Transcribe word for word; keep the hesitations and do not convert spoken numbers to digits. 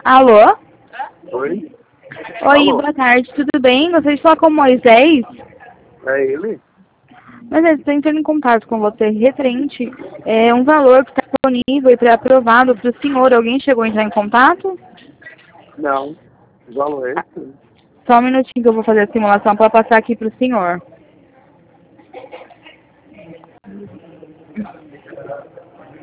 Alô? Oi? Oi, Alô? boa tarde, tudo bem? Gostaria de falar com o Moisés? É ele? Moisés, estou entrando em contato com você referente é, um valor que está disponível e pré-aprovado para o senhor. Alguém chegou a entrar em contato? Não. Valor é Ah, esse? só um minutinho que eu vou fazer a simulação para passar aqui para o senhor.